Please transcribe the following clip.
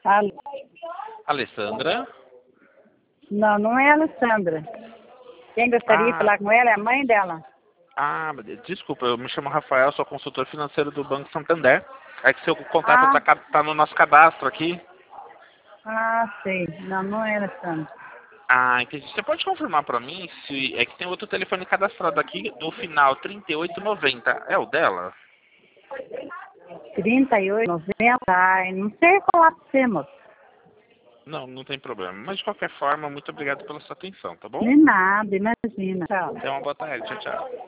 Alô? Alessandra? Não, não é a Alessandra. Quem gostaria de falar com ela é a mãe dela. Desculpa, eu me chamo Rafael, sou consultor financeiro do Banco Santander. É que seu contato Ah, tá no nosso cadastro aqui. sei. Não, não é a Alessandra. Entendi. Você pode confirmar pra mim se é que tem outro telefone cadastrado aqui do final 3890. É o dela? 38, 90. Ai, não sei falar pra você, moço. Não, não tem problema. Mas de qualquer forma, muito obrigado pela sua atenção, tá bom? Nem nada, imagina. Tchau. Tenha uma boa tarde. Tchau, tchau.